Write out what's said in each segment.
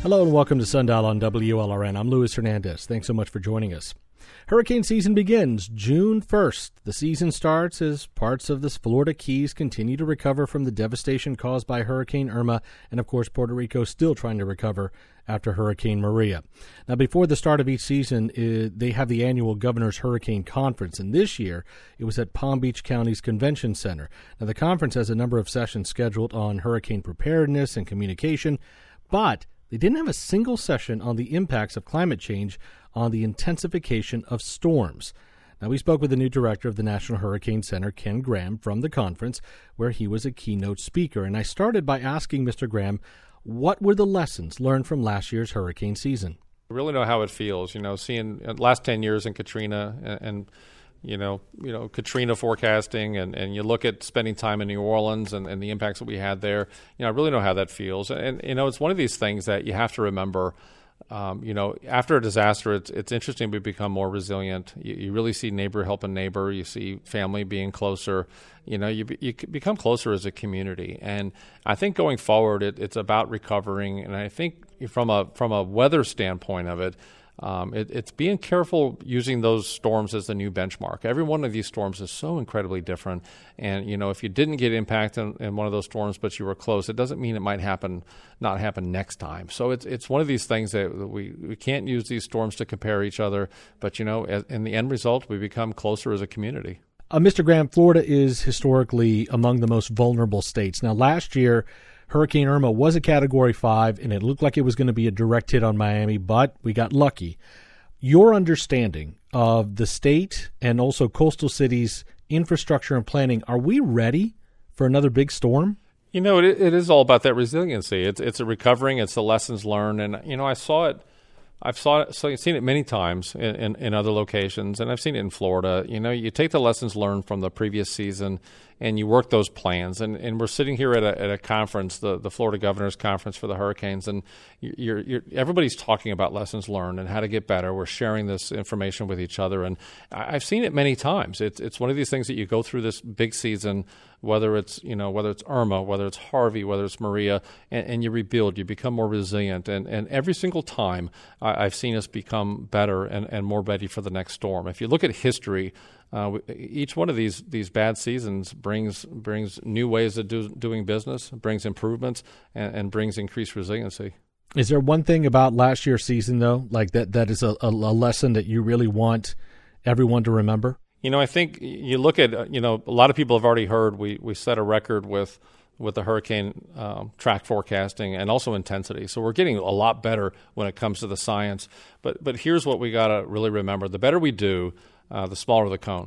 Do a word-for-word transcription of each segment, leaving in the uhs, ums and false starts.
Hello and welcome to Sundial on W L R N. I'm Luis Hernandez. Thanks so much for joining us. Hurricane season begins June first. The season starts as parts of the Florida Keys continue to recover from the devastation caused by Hurricane Irma, and of course Puerto Rico still trying to recover after Hurricane Maria. Now, before the start of each season, uh, they have the annual Governor's Hurricane Conference, and this year it was at Palm Beach County's Convention Center. Now, the conference has a number of sessions scheduled on hurricane preparedness and communication, but they didn't have a single session on the impacts of climate change on the intensification of storms. Now, we spoke with the new director of the National Hurricane Center, Ken Graham, from the conference, where he was a keynote speaker. And I started by asking Mister Graham, what were the lessons learned from last year's hurricane season? I really know how it feels, you know, seeing the last ten years in Katrina and, and you know, you know, Katrina forecasting, and, and you look at spending time in New Orleans and, and the impacts that we had there. You know, I really know how that feels. And, you know, it's one of these things that you have to remember, um, you know, after a disaster, it's it's interesting we become more resilient. You, you really see neighbor helping neighbor. You see family being closer. You know, you, you become closer as a community. And I think going forward, it, it's about recovering. And I think from a from a weather standpoint of it, Um, it, it's being careful using those storms as the new benchmark. Every one of these storms is so incredibly different. And, you know, if you didn't get impacted in, in one of those storms, but you were close, it doesn't mean it might happen, not happen next time. So it's it's one of these things that we, we can't use these storms to compare each other. But, you know, as, in the end result, we become closer as a community. Uh, Mister Graham, Florida is historically among the most vulnerable states. Now, last year, Hurricane Irma was a Category five, and it looked like it was going to be a direct hit on Miami, but we got lucky. Your understanding of the state and also coastal cities' infrastructure and planning, are we ready for another big storm? You know, it, it is all about that resiliency. It's it's a recovering. It's the lessons learned. And, you know, I saw it. I've saw it, so seen it many times in, in, in other locations, and I've seen it in Florida. You know, you take the lessons learned from the previous season and you work those plans. And, and we're sitting here at a, at a conference, the, the Florida Governor's Conference for the Hurricanes, and you're, you're, everybody's talking about lessons learned and how to get better. We're sharing this information with each other, and I've seen it many times. It's it's one of these things that you go through this big season, whether it's you know whether it's Irma, whether it's Harvey, whether it's Maria, and, and you rebuild. You become more resilient, and, and every single time I, I've seen us become better and, and more ready for the next storm. If you look at history, Uh, each one of these these bad seasons brings brings new ways of do, doing business, brings improvements, and, and brings increased resiliency. Is there one thing about last year's season, though, like that that is a, a, a lesson that you really want everyone to remember? You know, I think you look at, you know, a lot of people have already heard we, we set a record with with the hurricane um, track forecasting and also intensity. So we're getting a lot better when it comes to the science. But, but here's what we got to really remember. The better we do, Uh, the smaller the cone.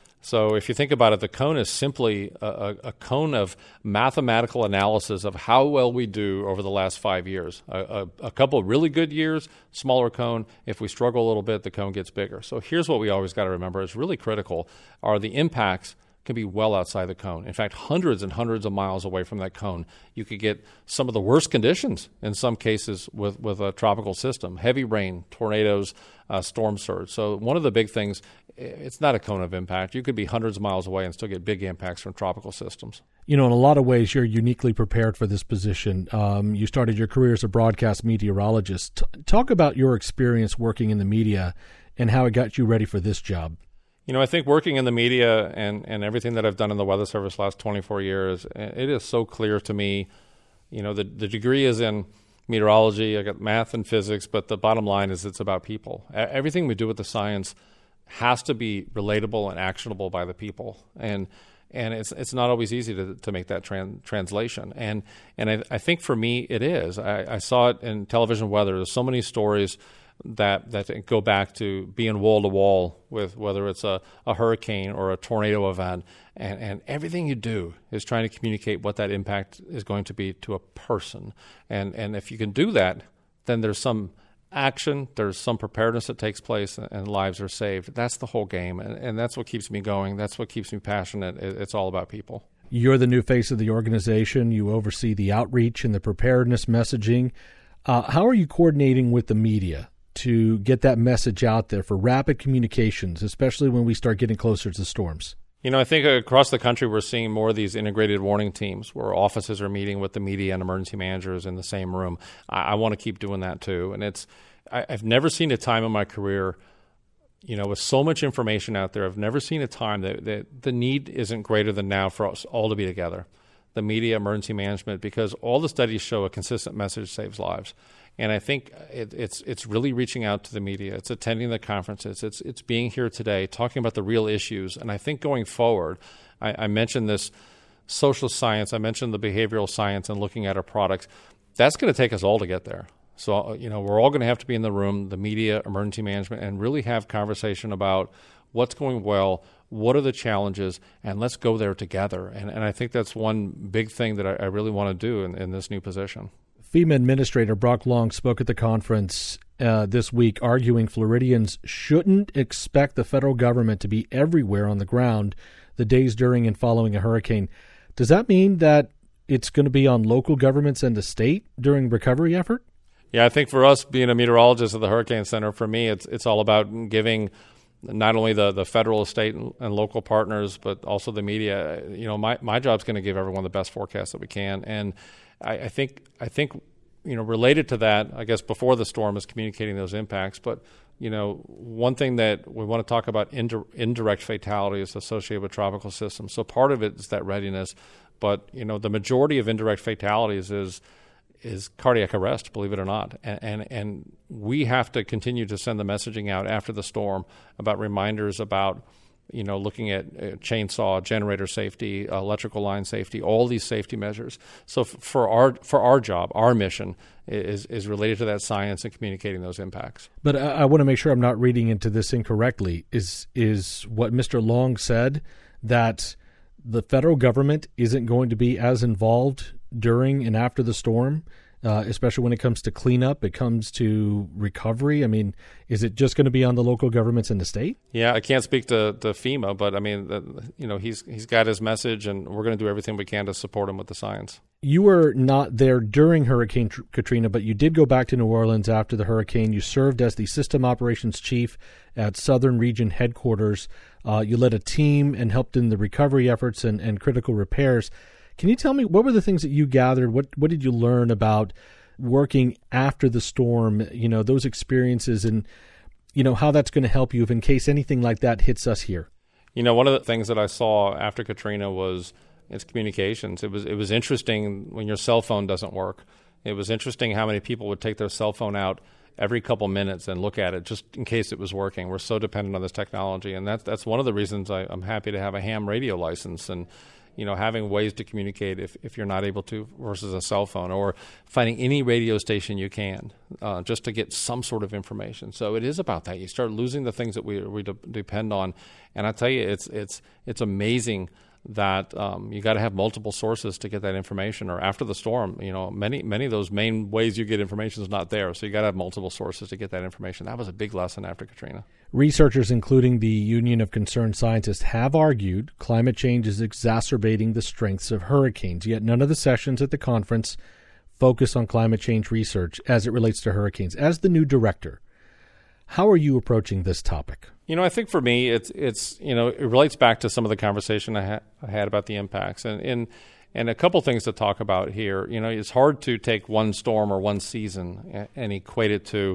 So if you think about it, the cone is simply a, a, a cone of mathematical analysis of how well we do over the last five years. A, a, a couple of really good years, smaller cone. If we struggle a little bit, the cone gets bigger. So here's what we always got to remember. It's really critical are the impacts can be well outside the cone. In fact, hundreds and hundreds of miles away from that cone, you could get some of the worst conditions in some cases with, with a tropical system, heavy rain, tornadoes, uh, storm surge. So one of the big things, it's not a cone of impact. You could be hundreds of miles away and still get big impacts from tropical systems. You know, in a lot of ways, you're uniquely prepared for this position. Um, you started your career as a broadcast meteorologist. T- talk about your experience working in the media and how it got you ready for this job. You know, I think working in the media and, and everything that I've done in the Weather Service the last twenty-four years, it is so clear to me, you know, the, the degree is in meteorology, I got math and physics, but the bottom line is it's about people. Everything we do with the science has to be relatable and actionable by the people. And and it's it's not always easy to to make that tran- translation. And and I, I think for me it is. I, I saw it in television weather. There's so many stories that that go back to being wall to wall with whether it's a, a hurricane or a tornado event, and, and everything you do is trying to communicate what that impact is going to be to a person. And and if you can do that, then there's some action, there's some preparedness that takes place, and lives are saved. That's the whole game, and, and that's what keeps me going. That's what keeps me passionate. It's all about people. You're the new face of the organization. You oversee the outreach and the preparedness messaging. Uh, how are you coordinating with the media to get that message out there for rapid communications, especially when we start getting closer to storms? You know, I think across the country we're seeing more of these integrated warning teams where offices are meeting with the media and emergency managers in the same room. I, I want to keep doing that too. And it's I, I've never seen a time in my career, you know, with so much information out there, I've never seen a time that, that the need isn't greater than now for us all to be together. The media, emergency management, because all the studies show a consistent message saves lives. And I think it, it's it's really reaching out to the media. It's attending the conferences. It's it's being here today, talking about the real issues. And I think going forward, I, I mentioned this social science. I mentioned the behavioral science and looking at our products. That's going to take us all to get there. So, you know, we're all going to have to be in the room, the media, emergency management, and really have conversation about what's going well, what are the challenges, and let's go there together. And, and I think that's one big thing that I, I really want to do in, in this new position. FEMA Administrator Brock Long spoke at the conference uh, this week, arguing Floridians shouldn't expect the federal government to be everywhere on the ground the days during and following a hurricane. Does that mean that it's going to be on local governments and the state during recovery effort? Yeah, I think for us, being a meteorologist at the Hurricane Center, for me, it's it's all about giving not only the, the federal, state, and, and local partners, but also the media. You know, my, my job is going to give everyone the best forecast that we can. And I, I think, I think, you know, related to that, I guess before the storm is communicating those impacts. But, you know, one thing that we want to talk about, indi- indirect fatalities associated with tropical systems. So part of it is that readiness. But, you know, the majority of indirect fatalities is is cardiac arrest, believe it or not. And, and and we have to continue to send the messaging out after the storm about reminders about, you know, looking at uh, chainsaw, generator safety, uh, electrical line safety, all these safety measures. So f- for our for our job, our mission is is related to that science and communicating those impacts. But I, I want to make sure I'm not reading into this incorrectly. Is is what Mister Long said, that the federal government isn't going to be as involved during and after the storm, uh, especially when it comes to cleanup, it comes to recovery? I mean, is it just going to be on the local governments in the state? Yeah, I can't speak to, to FEMA, but I mean, the, you know, he's he's got his message, and we're going to do everything we can to support him with the science. You were not there during Hurricane Katrina, but you did go back to New Orleans after the hurricane. You served as the system operations chief at Southern Region headquarters. Uh, you led a team and helped in the recovery efforts and, and critical repairs. Can you tell me, what were the things that you gathered? What what did you learn about working after the storm, you know, those experiences, and, you know, how that's going to help you if in case anything like that hits us here? You know, one of the things that I saw after Katrina was its communications. It was it was interesting when your cell phone doesn't work. It was interesting how many people would take their cell phone out every couple minutes and look at it just in case it was working. We're so dependent on this technology, and that's that's one of the reasons I, I'm happy to have a ham radio license, and you know, having ways to communicate if, if you're not able to versus a cell phone, or finding any radio station you can uh, just to get some sort of information. So it is about that. You start losing the things that we we de- depend on, and I tell you, it's it's it's amazing that um, you got to have multiple sources to get that information. Or after the storm, you know, many many of those main ways you get information is not there. So you got to have multiple sources to get that information. That was a big lesson after Katrina. Researchers, including the Union of Concerned Scientists, have argued climate change is exacerbating the strengths of hurricanes, yet none of the sessions at the conference focus on climate change research as it relates to hurricanes. As the new director, how are you approaching this topic? You know, I think for me, it's, it's you know, it relates back to some of the conversation I, ha- I had about the impacts. And, and, and a couple things to talk about here. You know, it's hard to take one storm or one season and, and equate it to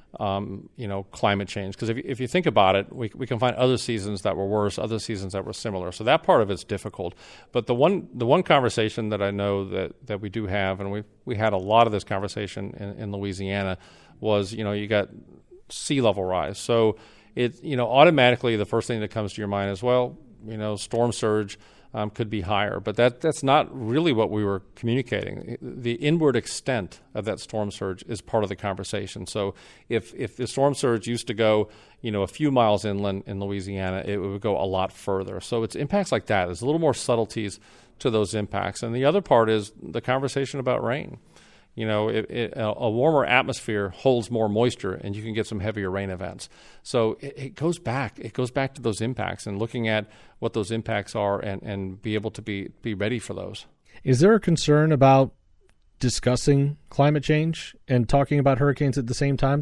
Um, you know, climate change. Because if, if you think about it, we, we can find other seasons that were worse, other seasons that were similar. So that part of it's difficult. But the one the one conversation that I know that, that we do have, and we we had a lot of this conversation in, in Louisiana, was, you know, you got sea level rise. So it, you know, automatically the first thing that comes to your mind is, well, you know, storm surge Um, could be higher, but that that's not really what we were communicating. The inward extent of that storm surge is part of the conversation. So if if the storm surge used to go, you know, a few miles inland in Louisiana, it would go a lot further. So it's impacts like that. There's a little more subtleties to those impacts. And the other part is the conversation about rain. You know, it, it, a warmer atmosphere holds more moisture, and you can get some heavier rain events. So it, it goes back. It goes back to those impacts and looking at what those impacts are, and, and be able to be, be ready for those. Is there a concern about discussing climate change and talking about hurricanes at the same time, though?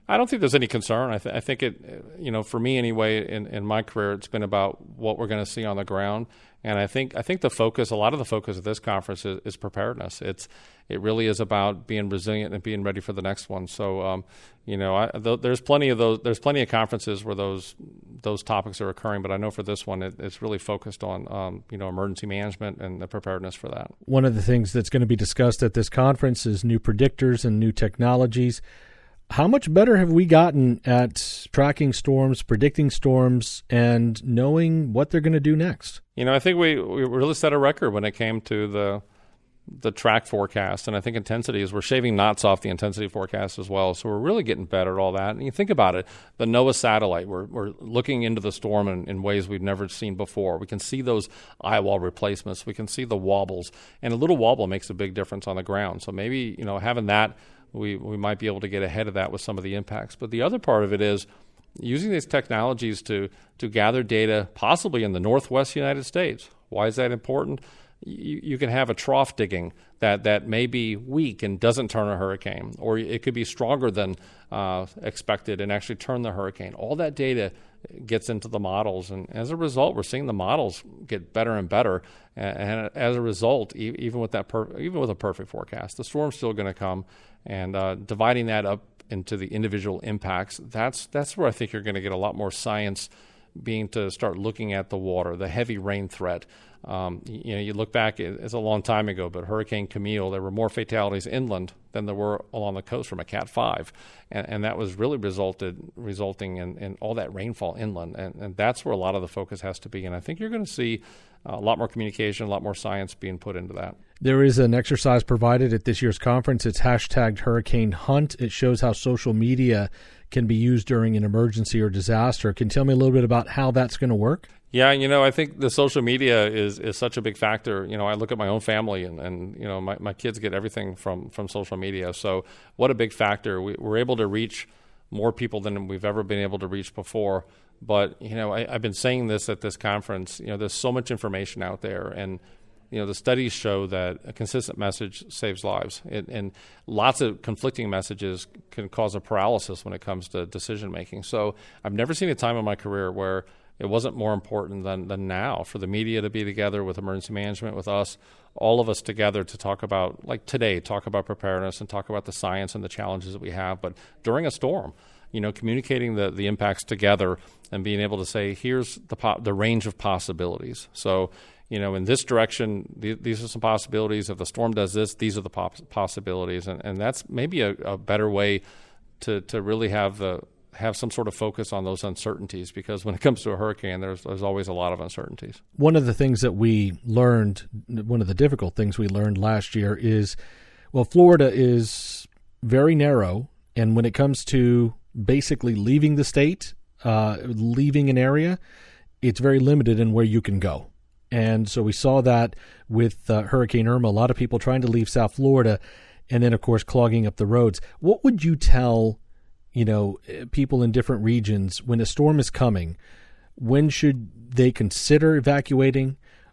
I don't think there's any concern. I, th- I think it, you know, for me anyway, in, in my career, it's been about what we're going to see on the ground. And I think I think the focus, a lot of the focus of this conference is, is preparedness. It's it really is about being resilient and being ready for the next one. So, um, you know, I, th- there's plenty of those. There's plenty of conferences where those those topics are occurring. But I know for this one, it, it's really focused on um, you know emergency management and the preparedness for that. One of the things that's going to be discussed at this conference is new predictors and new technologies. How much better have we gotten at tracking storms, predicting storms, and knowing what they're going to do next? You know, I think we, we really set a record when it came to the the track forecast, and I think intensity is we're shaving knots off the intensity forecast as well. So we're really getting better at all that. And you think about it, the NOAA satellite, we're we're looking into the storm in, in ways we've never seen before. We can see those eye wall replacements. We can see the wobbles, and a little wobble makes a big difference on the ground. So maybe, you know, having that, we we might be able to get ahead of that with some of the impacts. But the other part of it is using these technologies to to gather data, possibly in the Northwest United States. Why is that important? You, you can have a trough digging that, that may be weak and doesn't turn a hurricane, or it could be stronger than uh, expected and actually turn the hurricane. All that data gets into the models, and as a result, we're seeing the models get better and better. And, and as a result, e- even with that, per- even with a perfect forecast, the storm's still going to come. And uh, dividing that up into the individual impacts, that's that's where I think you're going to get a lot more science being to start looking at the water, the heavy rain threat. Um, you know, you look back, it's a long time ago, but Hurricane Camille, there were more fatalities inland than there were along the coast from a Cat five. And, and that was really resulted resulting in, in all that rainfall inland. And, and that's where a lot of the focus has to be. And I think you're going to see a lot more communication, a lot more science being put into that. There is an exercise provided at this year's conference. It's hashtagged Hurricane Hunt. It shows how social media can be used during an emergency or disaster. Can you tell me a little bit about how that's going to work? Yeah, you know, I think the social media is, is such a big factor. You know, I look at my own family and, and you know, my, my kids get everything from, from social media. So what a big factor. We, we're able to reach more people than we've ever been able to reach before. But, you know, I, I've been saying this at this conference, you know, there's so much information out there. And, you know, the studies show that a consistent message saves lives. It, and lots of conflicting messages can cause a paralysis when it comes to decision making. So I've never seen a time in my career where it wasn't more important than, than now for the media to be together with emergency management, with us, all of us together to talk about, like today, talk about preparedness and talk about the science and the challenges that we have. But during a storm, you know, communicating the, the impacts together and being able to say, here's the po- the range of possibilities. So, you know, in this direction, th- these are some possibilities. If the storm does this, these are the pop- possibilities. And, and that's maybe a, a better way to, to really have the have some sort of focus on those uncertainties, because when it comes to a hurricane, there's there's always a lot of uncertainties. One of the things that we learned, one of the difficult things we learned last year is, well, Florida is very narrow, and when it comes to basically leaving the state, uh, leaving an area, it's very limited in where you can go. And so we saw that with uh, Hurricane Irma, a lot of people trying to leave South Florida, and then, of course, clogging up the roads. What would you tell you know, people in different regions, when a storm is coming, when should they consider evacuating,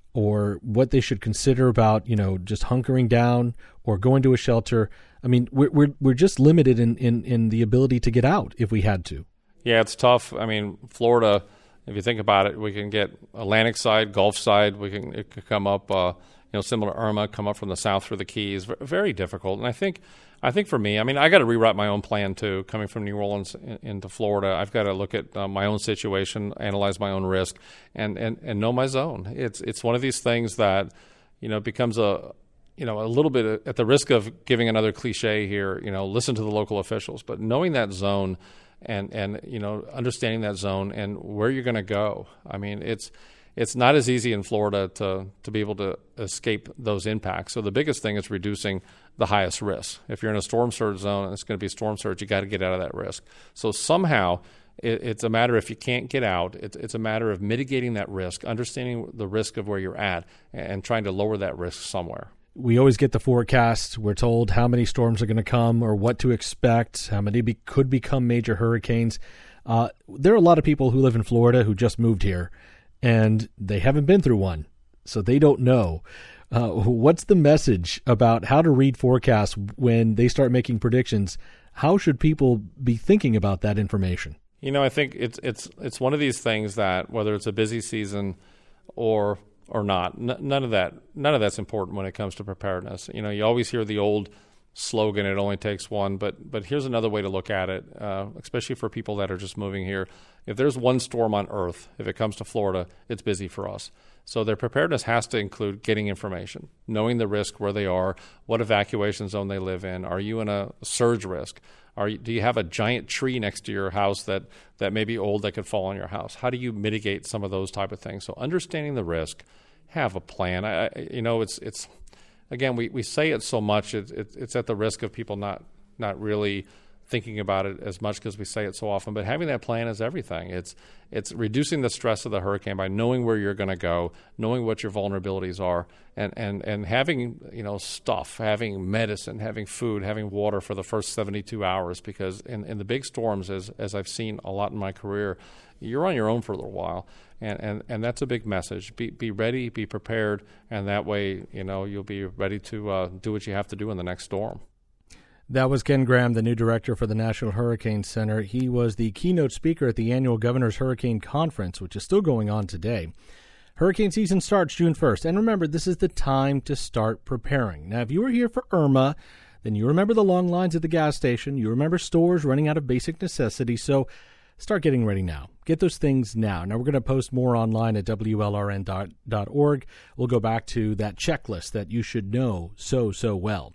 or what they should consider about, you know, just hunkering down or going to a shelter? I mean, we're we're, we're just limited in, in, in the ability to get out if we had to. Yeah, it's tough. I mean, Florida, if you think about it, we can get Atlantic side, Gulf side. We can it could come up, uh, you know, similar to Irma, come up from the south through the Keys. Very difficult. And I think I think for me, I mean, I got to rewrite my own plan too. Coming from New Orleans in, into Florida, I've got to look at uh, my own situation, analyze my own risk, and, and, and know my zone. It's it's one of these things that, you know, becomes a you know a little bit at the risk of giving another cliche here. You know, listen to the local officials, but knowing that zone and and you know understanding that zone and where you're going to go. I mean, it's. It's not as easy in Florida to, to be able to escape those impacts. So the biggest thing is reducing the highest risk. If you're in a storm surge zone and it's going to be a storm surge, you got to get out of that risk. So somehow it, it's a matter, if you can't get out, it's, it's a matter of mitigating that risk, understanding the risk of where you're at, and trying to lower that risk somewhere. We always get the forecasts. We're told how many storms are going to come or what to expect, how many be, could become major hurricanes. Uh, there are a lot of people who live in Florida who just moved here, and they haven't been through one, so they don't know. Uh, what's the message about how to read forecasts when they start making predictions? How should people be thinking about that information? You know, I think it's it's it's one of these things that whether it's a busy season or or not, n- none of that none of that's important when it comes to preparedness. You know, you always hear the old slogan, "It only takes one," but but here's another way to look at it, uh, especially for people that are just moving here. If there's one storm on Earth, if it comes to Florida, it's busy for us. So their preparedness has to include getting information, knowing the risk, where they are, what evacuation zone they live in. Are you in a surge risk? Are you, do you have a giant tree next to your house that, that may be old that could fall on your house? How do you mitigate some of those type of things? So understanding the risk, have a plan. I, I, you know, it's it's again, we, we say it so much, it, it, it's at the risk of people not not really thinking about it as much because we say it so often. But having that plan is everything. It's it's reducing the stress of the hurricane by knowing where you're going to go, knowing what your vulnerabilities are, and, and, and having, you know, stuff, having medicine, having food, having water for the first seventy-two hours. Because in, in the big storms, as as I've seen a lot in my career, you're on your own for a little while. And, and, and that's a big message. Be be ready, be prepared, and that way, you know, you'll be ready to uh, do what you have to do in the next storm. That was Ken Graham, the new director for the National Hurricane Center. He was the keynote speaker at the annual Governor's Hurricane Conference, which is still going on today. Hurricane season starts June first. And remember, this is the time to start preparing. Now, if you were here for Irma, then you remember the long lines at the gas station. You remember stores running out of basic necessities. So start getting ready now. Get those things now. Now, we're going to post more online at W L R N dot org. We'll go back to that checklist that you should know so, so well.